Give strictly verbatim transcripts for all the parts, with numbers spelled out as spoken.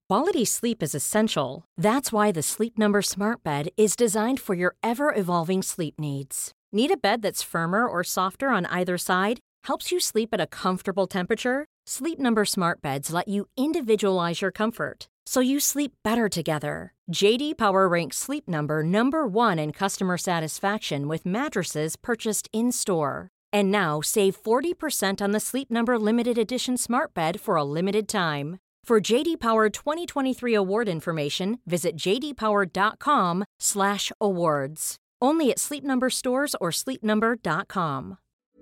Quality sleep is essential. That's why the Sleep Number Smart Bed is designed for your ever-evolving sleep needs. Need a bed that's firmer or softer on either side? Helps you sleep at a comfortable temperature? Sleep Number Smart Beds let you individualize your comfort, so you sleep better together. J D Power ranks Sleep Number number one in customer satisfaction with mattresses purchased in-store. And now, save forty percent on the Sleep Number Limited Edition Smart Bed for a limited time. For J D Power twenty twenty-three award information, visit j d power dot com slash awards. Only at Sleep Number stores or sleep number dot com.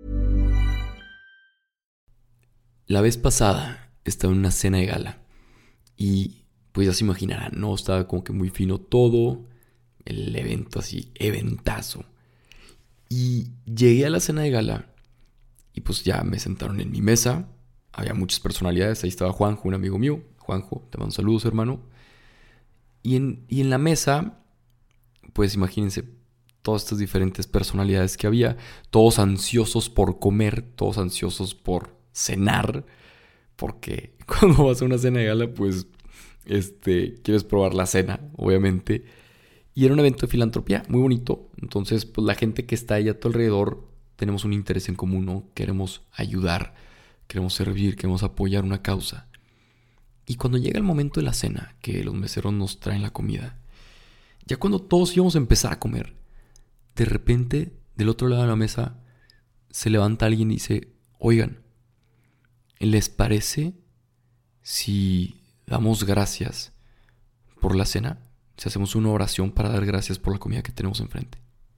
La vez pasada estaba en una cena de gala y pues ya se imaginarán, ¿no? Estaba como que muy fino todo, el evento así, eventazo. Y llegué a la cena de gala y pues ya me sentaron en mi mesa. Había muchas personalidades. Ahí estaba Juanjo, un amigo mío. Juanjo, te mando saludos, hermano. Y en, y en la mesa, pues imagínense todas estas diferentes personalidades que había. Todos ansiosos por comer, todos ansiosos por cenar. Porque cuando vas a una cena de gala, pues este, quieres probar la cena, obviamente. Y era un evento de filantropía muy bonito. Entonces, pues la gente que está ahí a tu alrededor, tenemos un interés en común, ¿no? Queremos ayudar. Queremos servir, queremos apoyar una causa. Y cuando llega el momento de la cena, que los meseros nos traen la comida, ya cuando todos íbamos a empezar a comer, de repente, del otro lado de la mesa, se levanta alguien y dice, oigan, ¿les parece si damos gracias por la cena? Si hacemos una oración para dar gracias por la comida que tenemos enfrente.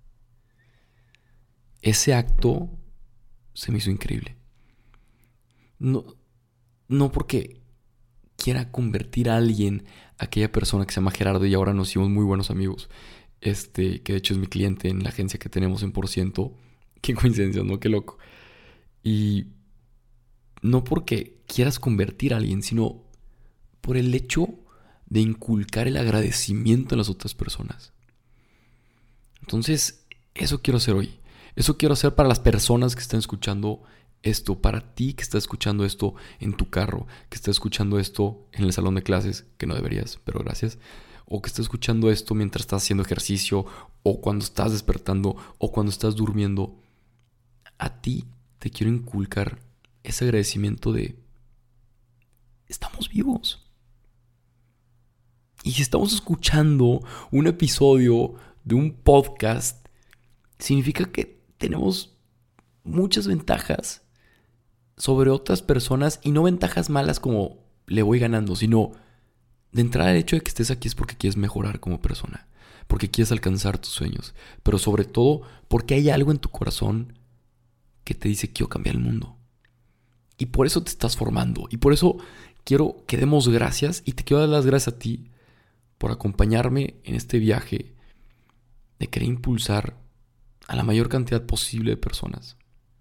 Ese acto se me hizo increíble. No, no porque quiera convertir a alguien, a aquella persona que se llama Gerardo y ahora nos hicimos muy buenos amigos, este, que de hecho es mi cliente en la agencia que tenemos en Por Ciento. Qué coincidencia, ¿no? Qué loco. Y no porque quieras convertir a alguien, sino por el hecho de inculcar el agradecimiento en las otras personas. Entonces, eso quiero hacer hoy. Eso quiero hacer para las personas que están escuchando esto, para ti que estás escuchando esto en tu carro, que estás escuchando esto en el salón de clases, que no deberías, pero gracias, o que estás escuchando esto mientras estás haciendo ejercicio, o cuando estás despertando, o cuando estás durmiendo. A ti te quiero inculcar ese agradecimiento de estamos vivos. Y si estamos escuchando un episodio de un podcast, significa que tenemos muchas ventajas sobre otras personas, y no ventajas malas como le voy ganando, sino de entrada el hecho de que estés aquí es porque quieres mejorar como persona, porque quieres alcanzar tus sueños, pero sobre todo porque hay algo en tu corazón que te dice quiero cambiar el mundo. Y por eso te estás formando, y por eso quiero que demos gracias, y te quiero dar las gracias a ti por acompañarme en este viaje de querer impulsar a la mayor cantidad posible de personas.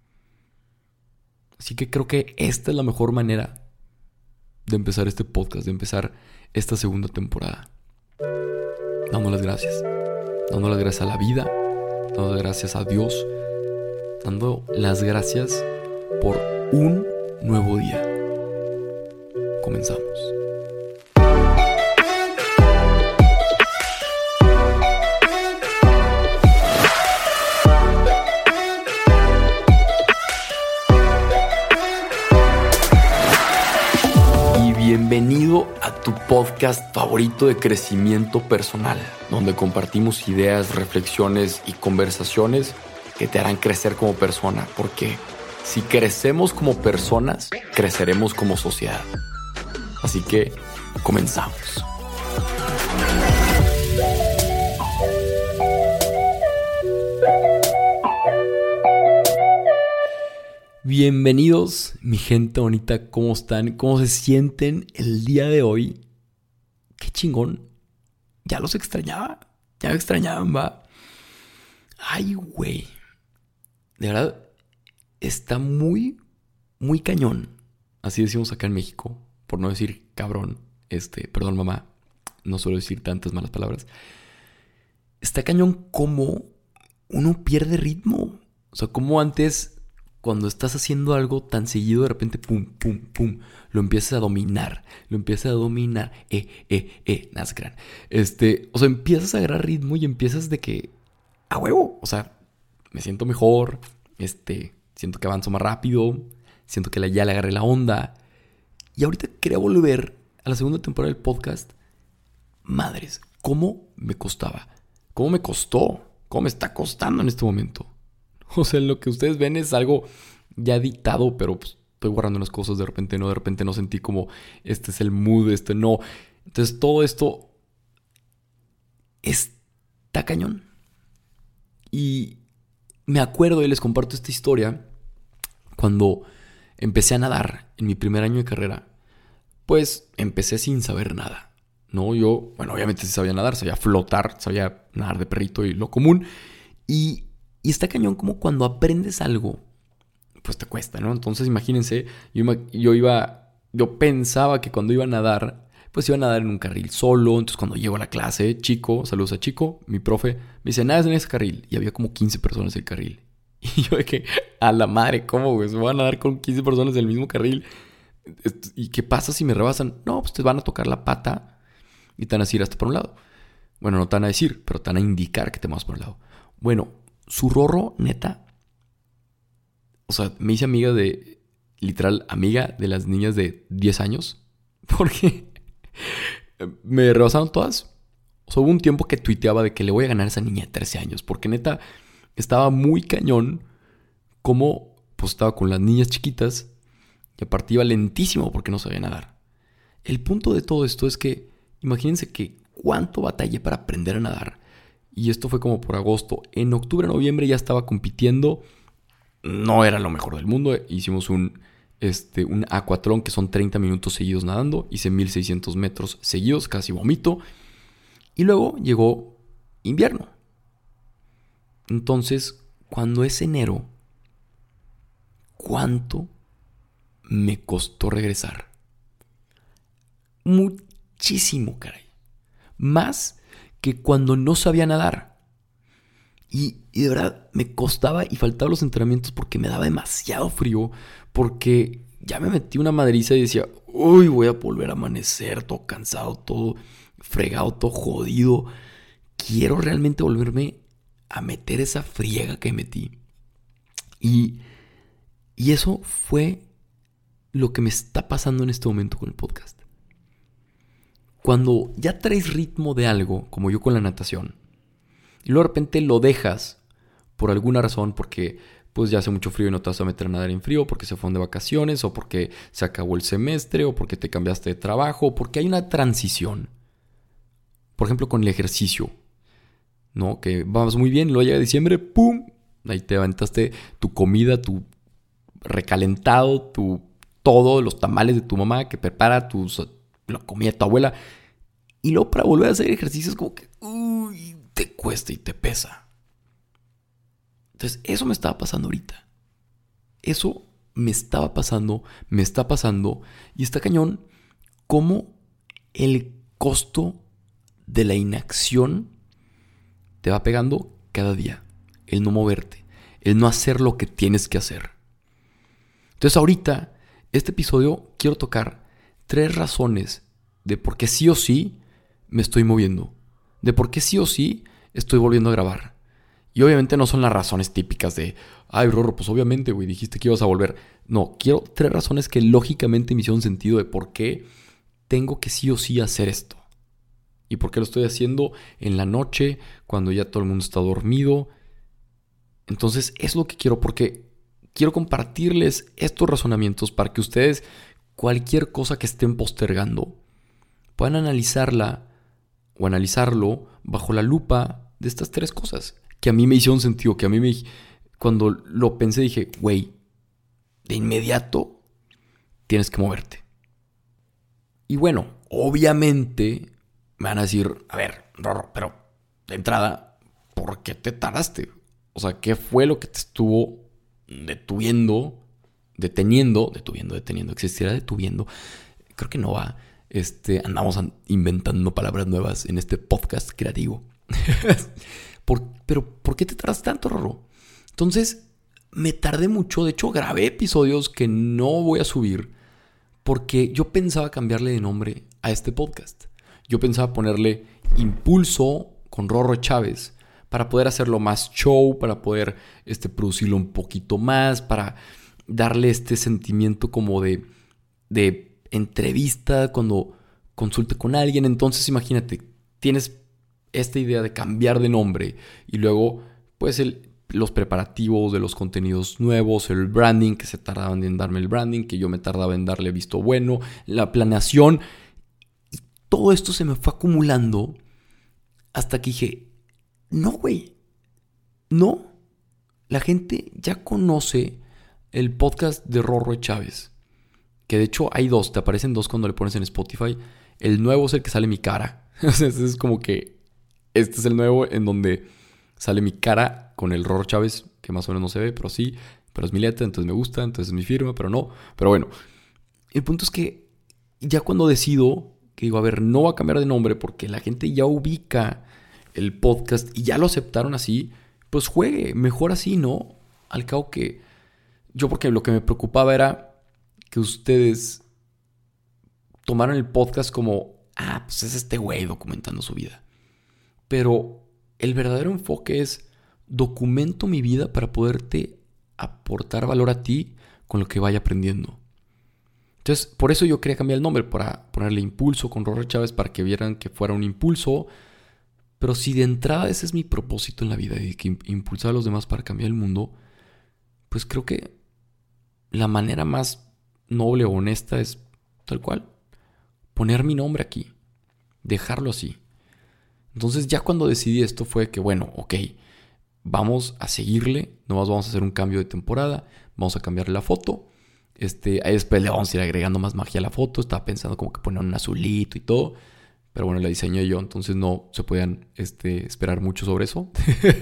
Así que creo que esta es la mejor manera de empezar este podcast, de empezar esta segunda temporada. Dando las gracias. Dando las gracias a la vida, dando las gracias a Dios, dando las gracias por un nuevo día. Comenzamos. Bienvenido a tu podcast favorito de crecimiento personal, donde compartimos ideas, reflexiones y conversaciones que te harán crecer como persona, porque si crecemos como personas, creceremos como sociedad. Así que comenzamos. Bienvenidos, mi gente bonita, ¿cómo están? ¿Cómo se sienten el día de hoy? ¡Qué chingón! Ya los extrañaba, ya me extrañaban, va. Ay, güey. De verdad, está muy, muy cañón. Así decimos acá en México, por no decir cabrón. Este, perdón, mamá, no suelo decir tantas malas palabras. Está cañón como uno pierde ritmo. O sea, como antes cuando estás haciendo algo tan seguido, de repente, pum, pum, pum, lo empiezas a dominar, lo empiezas a dominar, eh, eh, eh, Nazgran. Este, o sea, empiezas a agarrar ritmo y empiezas de que, a huevo, o sea, me siento mejor, este, siento que avanzo más rápido, siento que ya le agarré la onda. Y ahorita quería volver a la segunda temporada del podcast. Madres, ¿cómo me costaba? ¿Cómo me costó? ¿Cómo me está costando en este momento? O sea, lo que ustedes ven es algo ya dictado, pero pues, estoy guardando unas cosas, de repente no, de repente no sentí como este es el mood, este no. Entonces todo esto está cañón. Y me acuerdo y les comparto esta historia cuando empecé a nadar en mi primer año de carrera. Pues empecé sin saber nada, ¿no? Yo, bueno, obviamente sí sabía nadar, sabía flotar, sabía nadar de perrito y lo común. Y Y está cañón como cuando aprendes algo, pues te cuesta, ¿no? Entonces imagínense, yo, yo iba, yo pensaba que cuando iba a nadar, pues iba a nadar en un carril solo. Entonces cuando llego a la clase, Chico, saludos a Chico, mi profe, me dice, nada en ese carril. Y había como quince personas en el carril. Y yo de que, a la madre, ¿cómo, güey? ¿Se van a nadar con quince personas en el mismo carril? ¿Y qué pasa si me rebasan? No, pues te van a tocar la pata y te van a decir hasta por un lado. Bueno, no te van a decir, pero te van a indicar que te vas por un lado. Bueno, su rorro, neta, o sea, me hice amiga de, literal, amiga de las niñas de diez años. Porque me rebasaron todas. O sea, hubo un tiempo que tuiteaba de que le voy a ganar a esa niña de trece años. Porque neta, estaba muy cañón como pues estaba con las niñas chiquitas. Y aparte iba lentísimo porque no sabía nadar. El punto de todo esto es que, imagínense que cuánto batallé para aprender a nadar. Y esto fue como por agosto. En octubre, noviembre ya estaba compitiendo. No era lo mejor del mundo. Hicimos un, este, un aquatlón que son treinta minutos seguidos nadando. Hice mil seiscientos metros seguidos, casi vomito. Y luego llegó invierno. Entonces, cuando es enero, ¿cuánto me costó regresar? Muchísimo, caray. Más que cuando no sabía nadar. Y, y de verdad me costaba y faltaba los entrenamientos porque me daba demasiado frío. Porque ya me metí una madriza y decía, uy, voy a volver a amanecer, todo cansado, todo fregado, todo jodido. Quiero realmente volverme a meter esa friega que metí. Y, y eso fue lo que me está pasando en este momento con el podcast. Cuando ya traes ritmo de algo, como yo con la natación, y luego de repente lo dejas por alguna razón, porque pues ya hace mucho frío y no te vas a meter a nadar en frío, porque se fueron de vacaciones, o porque se acabó el semestre, o porque te cambiaste de trabajo, o porque hay una transición. Por ejemplo, con el ejercicio, ¿no? Que vas muy bien, luego llega diciembre, ¡pum! Ahí te aventaste tu comida, tu recalentado, tu todo, los tamales de tu mamá que prepara, tus, la comida de tu abuela. Y luego para volver a hacer ejercicio es como que, uy, te cuesta y te pesa. Entonces, eso me estaba pasando ahorita. Eso me estaba pasando, me está pasando. Y está cañón cómo el costo de la inacción te va pegando cada día. El no moverte, el no hacer lo que tienes que hacer. Entonces, ahorita, este episodio, quiero tocar tres razones de por qué sí o sí me estoy moviendo. De por qué sí o sí estoy volviendo a grabar. Y obviamente no son las razones típicas de, ay, Rorro, pues obviamente, güey, dijiste que ibas a volver. No, quiero tres razones que lógicamente me hicieron sentido de por qué tengo que sí o sí hacer esto. Y por qué lo estoy haciendo en la noche, cuando ya todo el mundo está dormido. Entonces, es lo que quiero, porque quiero compartirles estos razonamientos para que ustedes, cualquier cosa que estén postergando, puedan analizarla o analizarlo bajo la lupa de estas tres cosas que a mí me hicieron sentido, que a mí me... Cuando lo pensé dije, güey, de inmediato tienes que moverte. Y bueno, obviamente me van a decir, a ver, Rorro, pero de entrada, ¿por qué te tardaste? O sea, ¿qué fue lo que te estuvo detuviendo, deteniendo, detuviendo, deteniendo, existiera detuviendo? Creo que no va. Este, andamos inventando palabras nuevas en este podcast creativo. Por, pero, ¿por qué te tardas tanto, Rorro? Entonces, me tardé mucho. De hecho, grabé episodios que no voy a subir porque yo pensaba cambiarle de nombre a este podcast. Yo pensaba ponerle Impulso con Rorro Chávez para poder hacerlo más show, para poder este, producirlo un poquito más, para darle este sentimiento como de, de entrevista cuando consulte con alguien. Entonces, imagínate, tienes esta idea de cambiar de nombre y luego, pues, el, los preparativos de los contenidos nuevos, el branding, que se tardaban en darme el branding, que yo me tardaba en darle visto bueno, la planeación. Y todo esto se me fue acumulando hasta que dije, no, güey, no. La gente ya conoce el podcast de Rorro Chávez, que de hecho hay dos, te aparecen dos cuando le pones en Spotify. El nuevo es el que sale mi cara. Es como que este es el nuevo en donde sale mi cara con el Rorro Chávez, que más o menos no se ve, pero sí, pero es mi letra, entonces me gusta, entonces es mi firma, pero no. Pero bueno, el punto es que ya cuando decido que digo, a ver, no va a cambiar de nombre porque la gente ya ubica el podcast y ya lo aceptaron así, pues juegue, mejor así, ¿no? Al cabo que yo, porque lo que me preocupaba era que ustedes tomaran el podcast como, ah, pues es este güey documentando su vida. Pero el verdadero enfoque es documento mi vida para poderte aportar valor a ti con lo que vaya aprendiendo. Entonces, por eso yo quería cambiar el nombre, para ponerle Impulso con Rorro Chávez, para que vieran que fuera un impulso. Pero si de entrada ese es mi propósito en la vida, y que impulsar a los demás para cambiar el mundo, pues creo que la manera más noble o honesta es tal cual, poner mi nombre aquí, dejarlo así. Entonces ya cuando decidí esto fue que, bueno, ok, vamos a seguirle, nomás vamos a hacer un cambio de temporada, vamos a cambiarle la foto, este, ahí después le vamos a ir agregando más magia a la foto. Estaba pensando como que poner un azulito y todo, pero bueno, la diseñé yo, entonces no se podían este, esperar mucho sobre eso.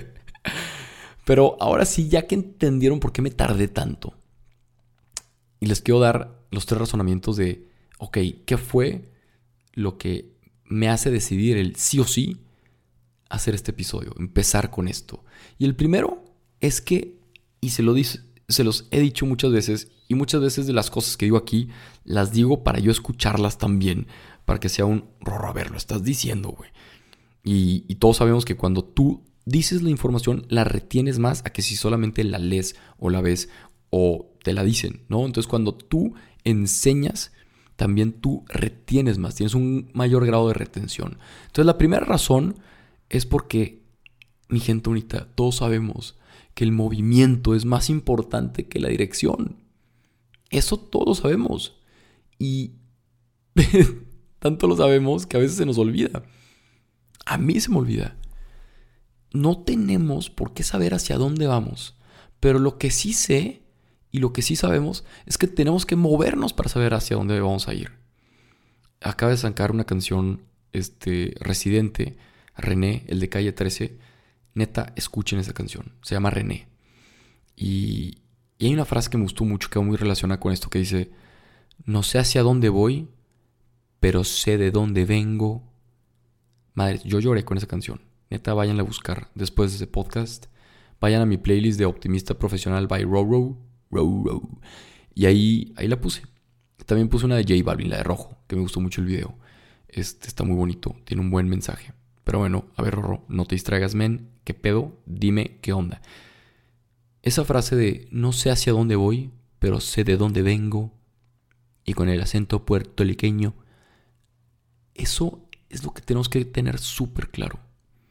Pero ahora sí, ya que entendieron por qué me tardé tanto, y les quiero dar los tres razonamientos de, ok, ¿qué fue lo que me hace decidir el sí o sí hacer este episodio, empezar con esto? Y el primero es que, y se, lo dice, se los he dicho muchas veces, y muchas veces de las cosas que digo aquí, las digo para yo escucharlas también, para que sea un Rorro, a ver, lo estás diciendo, güey. Y, y todos sabemos que cuando tú dices la información, la retienes más a que si solamente la lees o la ves o te la dicen, ¿no? Entonces, cuando tú enseñas, también tú retienes más, tienes un mayor grado de retención. Entonces, la primera razón es porque, mi gente bonita, todos sabemos que el movimiento es más importante que la dirección. Eso todos sabemos. Y tanto lo sabemos que a veces se nos olvida. A mí se me olvida. No tenemos por qué saber hacia dónde vamos, pero lo que sí sé y lo que sí sabemos es que tenemos que movernos para saber hacia dónde vamos a ir. Acaba de sacar una canción este, Residente, René, el de Calle trece. Neta, escuchen esa canción. Se llama René. Y, y hay una frase que me gustó mucho, que va muy relacionada con esto, que dice: no sé hacia dónde voy, pero sé de dónde vengo. Madre, yo lloré con esa canción. Neta, váyanla a buscar después de ese podcast. Vayan a mi playlist de Optimista Profesional by Roro. Roro. Y ahí, ahí la puse. También puse una de J Balvin, la de Rojo, que me gustó mucho el video. Este está muy bonito, tiene un buen mensaje. Pero bueno, a ver, Rorro, no te distraigas, men. ¿Qué pedo? Dime qué onda. Esa frase de no sé hacia dónde voy, pero sé de dónde vengo, y con el acento puertorriqueño, eso es lo que tenemos que tener súper claro.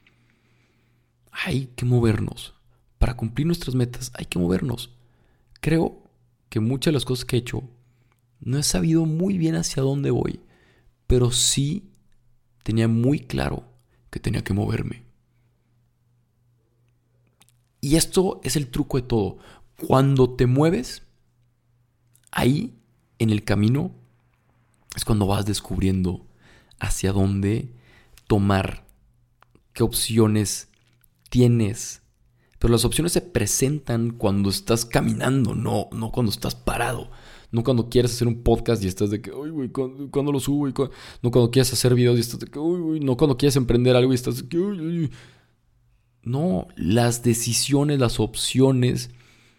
Hay que movernos. Para cumplir nuestras metas hay que movernos. Creo que muchas de las cosas que he hecho no he sabido muy bien hacia dónde voy, pero sí tenía muy claro que tenía que moverme. Y esto es el truco de todo. Cuando te mueves, ahí en el camino es cuando vas descubriendo hacia dónde tomar, qué opciones tienes. Pero las opciones se presentan cuando estás caminando, no, no cuando estás parado. No cuando quieres hacer un podcast y estás de que, uy, güey, ¿cuándo, ¿cuándo lo subo? Y cu- no cuando quieres hacer videos y estás de que, uy, uy. No cuando quieres emprender algo y estás de que, uy, uy. No, las decisiones, las opciones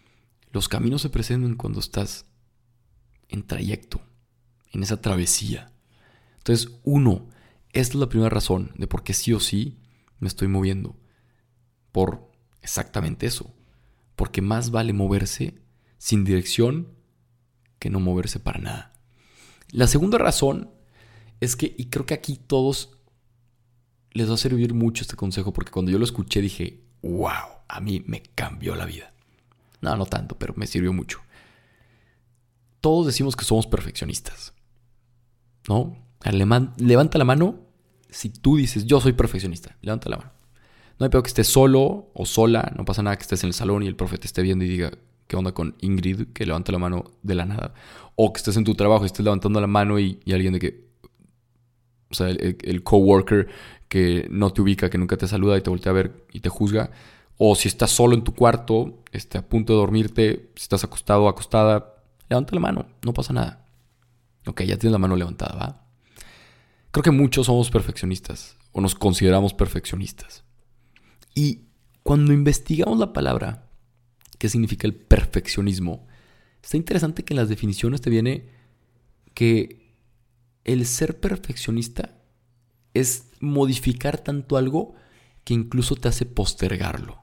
Los caminos se presentan cuando estás en trayecto, en esa travesía. Entonces, uno, esta es la primera razón de por qué sí o sí me estoy moviendo. Por exactamente eso. Porque más vale moverse sin dirección que no moverse para nada. La segunda razón es que, y creo que aquí todos les va a servir mucho este consejo, porque cuando yo lo escuché dije, wow, a mí me cambió la vida. No, no tanto, pero me sirvió mucho. Todos decimos que somos perfeccionistas, ¿no? Levanta la mano si tú dices, yo soy perfeccionista. Levanta la mano. No hay peor que estés solo o sola, no pasa nada que estés en el salón y el profe te esté viendo y diga, ¿qué onda con Ingrid? Que levanta la mano de la nada. O que estés en tu trabajo y estés levantando la mano y, y alguien de que, o sea, el, el coworker que no te ubica, que nunca te saluda y te voltea a ver y te juzga. O si estás solo en tu cuarto, este, a punto de dormirte, si estás acostado o acostada, levanta la mano, no pasa nada. Ok, ya tienes la mano levantada, ¿va? Creo que muchos somos perfeccionistas o nos consideramos perfeccionistas. Y cuando investigamos la palabra, ¿qué significa el perfeccionismo? Está interesante que en las definiciones te viene que el ser perfeccionista es modificar tanto algo que incluso te hace postergarlo.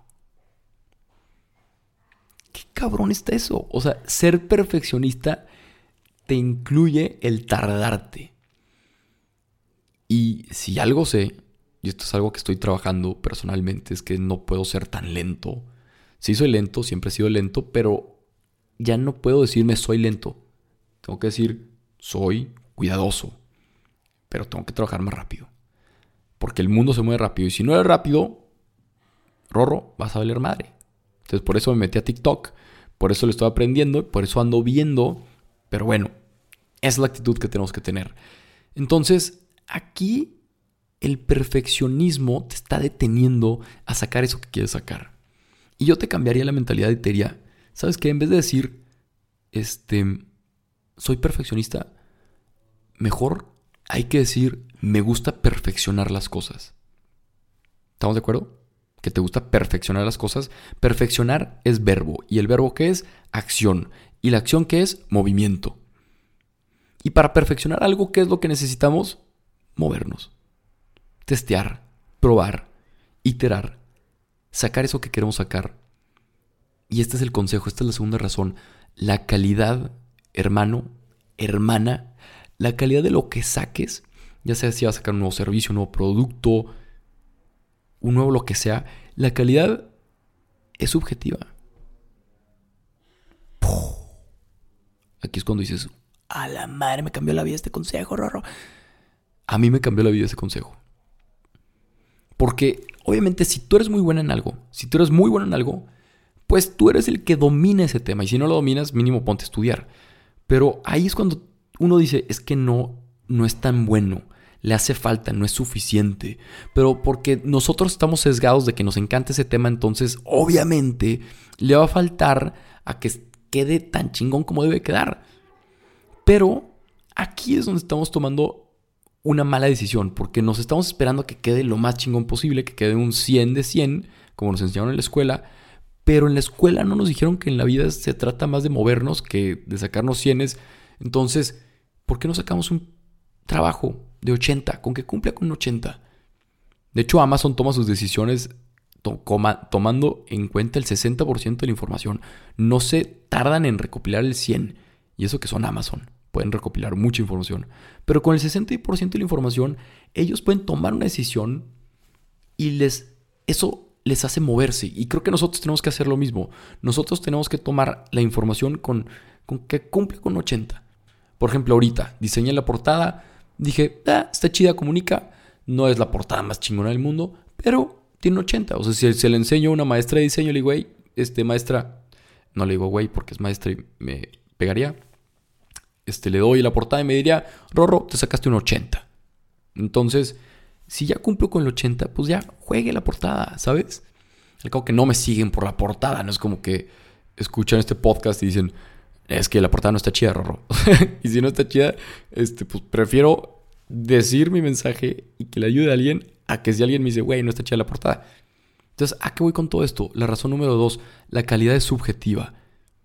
¿Qué cabrón está eso? O sea, ser perfeccionista te incluye el tardarte. Y si algo sé, y esto es algo que estoy trabajando personalmente, es que no puedo ser tan lento. Sí soy lento, siempre he sido lento, pero ya no puedo decirme soy lento. Tengo que decir soy cuidadoso, pero tengo que trabajar más rápido. Porque el mundo se mueve rápido. Y si no eres rápido, Rorro, vas a valer madre. Entonces por eso me metí a TikTok. Por eso lo estoy aprendiendo. Por eso ando viendo. Pero bueno, esa es la actitud que tenemos que tener. Entonces, aquí el perfeccionismo te está deteniendo a sacar eso que quieres sacar. Y yo te cambiaría la mentalidad y te diría, ¿sabes qué? En vez de decir, este, soy perfeccionista, mejor hay que decir, me gusta perfeccionar las cosas. ¿Estamos de acuerdo? Que te gusta perfeccionar las cosas. Perfeccionar es verbo. ¿Y el verbo qué es? Acción. ¿Y la acción qué es? Movimiento. Y para perfeccionar algo, ¿qué es lo que necesitamos? Movernos. Testear, probar, iterar, sacar eso que queremos sacar. Y este es el consejo, esta es la segunda razón. La calidad, hermano, hermana, la calidad de lo que saques, ya sea si vas a sacar un nuevo servicio, un nuevo producto, un nuevo lo que sea, la calidad es subjetiva. Aquí es cuando dices, a la madre me cambió la vida este consejo, Rorro. A mí me cambió la vida ese consejo. Porque obviamente si tú eres muy buena en algo, si tú eres muy bueno en algo, pues tú eres el que domina ese tema. Y si no lo dominas, mínimo ponte a estudiar. Pero ahí es cuando uno dice, es que no, no es tan bueno. Le hace falta, no es suficiente. Pero porque nosotros estamos sesgados de que nos encanta ese tema, entonces obviamente le va a faltar a que quede tan chingón como debe quedar. Pero aquí es donde estamos tomando una mala decisión, porque nos estamos esperando a que quede lo más chingón posible, que quede un cien de cien, como nos enseñaron en la escuela, pero en la escuela no nos dijeron que en la vida se trata más de movernos que de sacarnos cienes. Entonces, ¿por qué no sacamos un trabajo de ochenta, con que cumpla con ochenta? De hecho, Amazon toma sus decisiones to- coma, tomando en cuenta el sesenta por ciento de la información. No se tardan en recopilar el cien, y eso que son Amazon. Pueden recopilar mucha información. Pero con el sesenta por ciento de la información, ellos pueden tomar una decisión y les, eso les hace moverse. Y creo que nosotros tenemos que hacer lo mismo. Nosotros tenemos que tomar la información con, con que cumple con ochenta. Por ejemplo, ahorita diseñé la portada. Dije, ah, está chida, comunica. No es la portada más chingona del mundo, pero tiene ochenta. O sea, si se le enseño a una maestra de diseño, le digo, güey, este, maestra, no le digo güey porque es maestra y me pegaría. Este, le doy la portada y me diría, Rorro, te sacaste un ochenta. Entonces, si ya cumplo con el ochenta, pues ya juegue la portada, ¿sabes? Al cabo que no me siguen por la portada. No es como que escuchan este podcast y dicen, es que la portada no está chida, Rorro. Y si no está chida, este, pues prefiero decir mi mensaje y que le ayude a alguien a que si alguien me dice, güey, no está chida la portada. Entonces, ¿a qué voy con todo esto? La razón número dos, la calidad es subjetiva.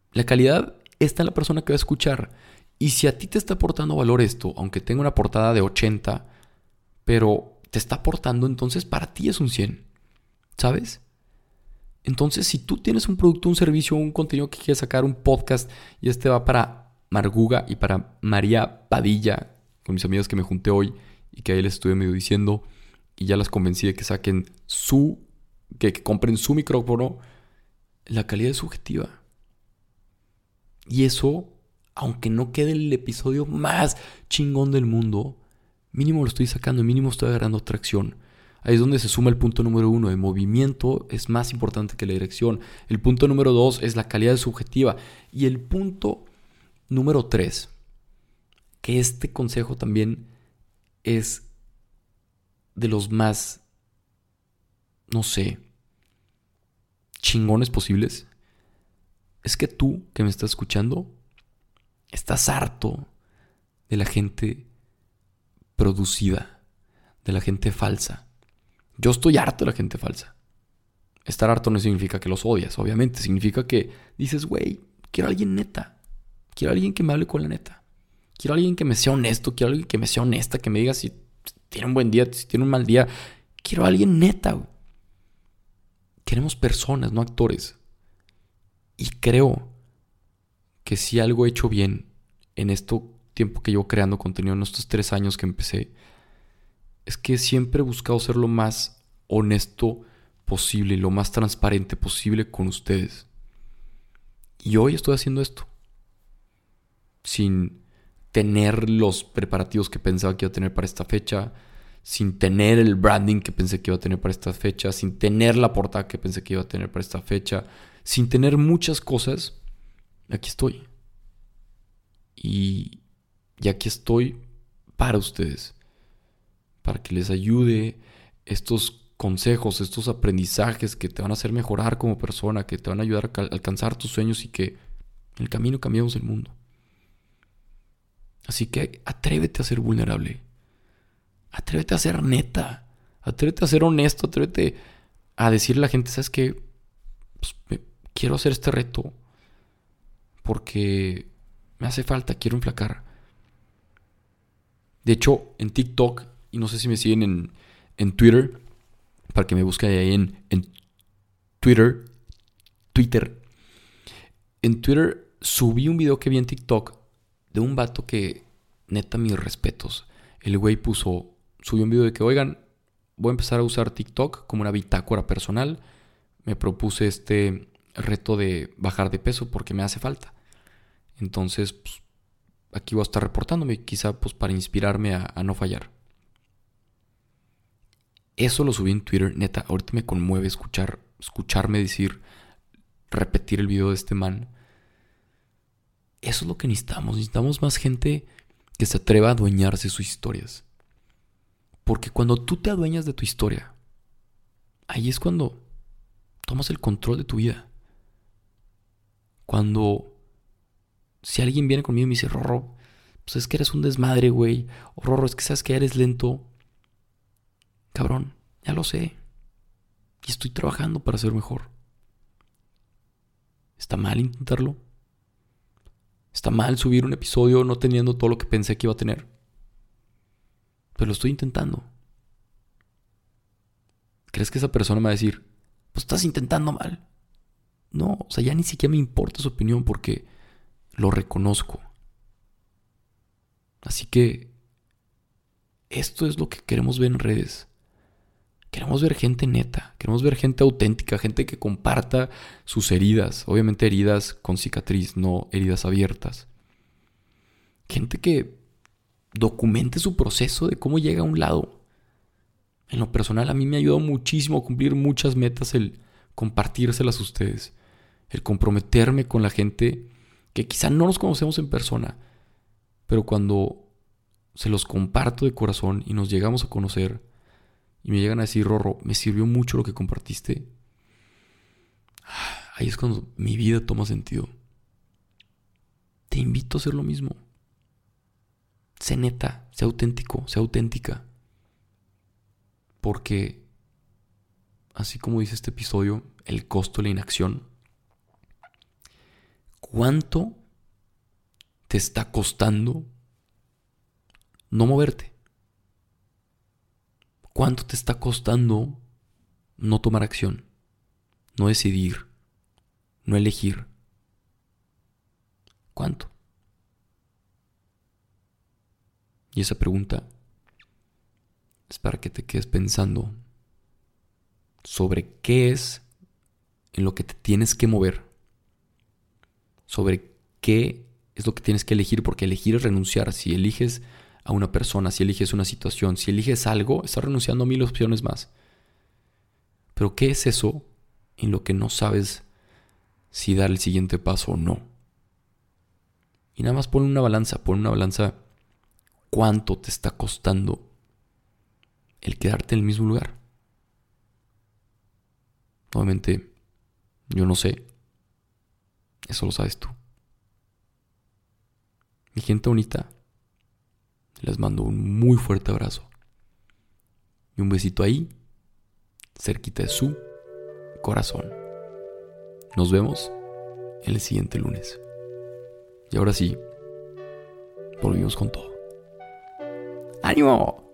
La calidad está en la persona que va a escuchar. Y si a ti te está aportando valor esto, aunque tenga una portada de ochenta, pero te está aportando, entonces para ti es un cien, ¿sabes? Entonces, si tú tienes un producto, un servicio, un contenido que quieres sacar, un podcast, y este va para Marguga y para María Padilla, con mis amigas que me junté hoy y que ahí les estuve medio diciendo, y ya las convencí de que saquen su, que, que compren su micrófono, la calidad es subjetiva. Y eso, aunque no quede el episodio más chingón del mundo, mínimo lo estoy sacando, mínimo estoy agarrando tracción. Ahí es donde se suma el punto número uno. El movimiento es más importante que la dirección. El punto número dos es la calidad subjetiva. Y el punto número tres, que este consejo también es de los más, no sé, chingones posibles, es que tú que me estás escuchando estás harto de la gente producida, de la gente falsa. Yo estoy harto de la gente falsa. Estar harto no significa que los odias, obviamente. Significa que dices, güey, quiero a alguien neta. Quiero a alguien que me hable con la neta. Quiero a alguien que me sea honesto. Quiero a alguien que me sea honesta, que me diga si tiene un buen día, si tiene un mal día. Quiero a alguien neta, güey. Queremos personas, no actores. Y creo que si algo he hecho bien en este tiempo que llevo creando contenido, en estos tres años que empecé, es que siempre he buscado ser lo más honesto posible y lo más transparente posible con ustedes. Y hoy estoy haciendo esto sin tener los preparativos que pensaba que iba a tener para esta fecha, sin tener el branding que pensé que iba a tener para esta fecha, sin tener la portada que pensé que iba a tener para esta fecha, sin tener muchas cosas. Aquí estoy. Y, y aquí estoy para ustedes, para que les ayude estos consejos, estos aprendizajes que te van a hacer mejorar como persona, que te van a ayudar a alcanzar tus sueños y que en el camino cambiamos el mundo. Así que atrévete a ser vulnerable. Atrévete a ser neta. Atrévete a ser honesto. Atrévete a decirle a la gente, ¿sabes qué? Pues me, quiero hacer este reto porque me hace falta, quiero enflacar. De hecho, en TikTok, y no sé si me siguen en, en Twitter, para que me busquen ahí en, en Twitter, Twitter. En Twitter subí un video que vi en TikTok de un vato que, neta, mis respetos. El güey puso, subió un video de que, oigan, voy a empezar a usar TikTok como una bitácora personal. Me propuse este reto de bajar de peso porque me hace falta. Entonces, pues, aquí voy a estar reportándome, quizá pues para inspirarme a, a no fallar. Eso lo subí en Twitter, neta, ahorita me conmueve escuchar, escucharme decir, repetir el video de este man. Eso es lo que necesitamos, necesitamos más gente que se atreva a adueñarse de sus historias. Porque cuando tú te adueñas de tu historia, ahí es cuando tomas el control de tu vida. Cuando, si alguien viene conmigo y me dice, Rorro, pues es que eres un desmadre, güey. O Rorro, es que sabes que eres lento. Cabrón, ya lo sé. Y estoy trabajando para ser mejor. ¿Está mal intentarlo? ¿Está mal subir un episodio no teniendo todo lo que pensé que iba a tener? Pero lo estoy intentando. ¿Crees que esa persona me va a decir, pues estás intentando mal? No, o sea, ya ni siquiera me importa su opinión porque lo reconozco. Así que esto es lo que queremos ver en redes. Queremos ver gente neta, queremos ver gente auténtica, gente que comparta sus heridas. Obviamente heridas con cicatriz, no heridas abiertas. Gente que documente su proceso de cómo llega a un lado. En lo personal a mí me ha ayudado muchísimo a cumplir muchas metas el compartírselas a ustedes. El comprometerme con la gente que quizá no nos conocemos en persona, pero cuando se los comparto de corazón y nos llegamos a conocer y me llegan a decir, Rorro, me sirvió mucho lo que compartiste, ahí es cuando mi vida toma sentido. Te invito a hacer lo mismo. Sé neta, sé auténtico, sé auténtica. Porque, así como dice este episodio, el costo de la inacción, ¿Cuánto te está costando no moverte? ¿Cuánto te está costando no tomar acción, no decidir, no elegir? ¿Cuánto? Y esa pregunta es para que te quedes pensando sobre qué es en lo que te tienes que mover, sobre qué es lo que tienes que elegir, porque elegir es renunciar. Si eliges a una persona, si eliges una situación, si eliges algo, estás renunciando a mil opciones más. Pero ¿qué es eso en lo que no sabes si dar el siguiente paso o no? Y nada más pon una balanza, pon una balanza cuánto te está costando el quedarte en el mismo lugar. Obviamente, yo no sé. Eso lo sabes tú. Mi gente bonita, les mando un muy fuerte abrazo. Y un besito ahí, cerquita de su corazón. Nos vemos en el siguiente lunes. Y ahora sí, volvimos con todo. ¡Ánimo!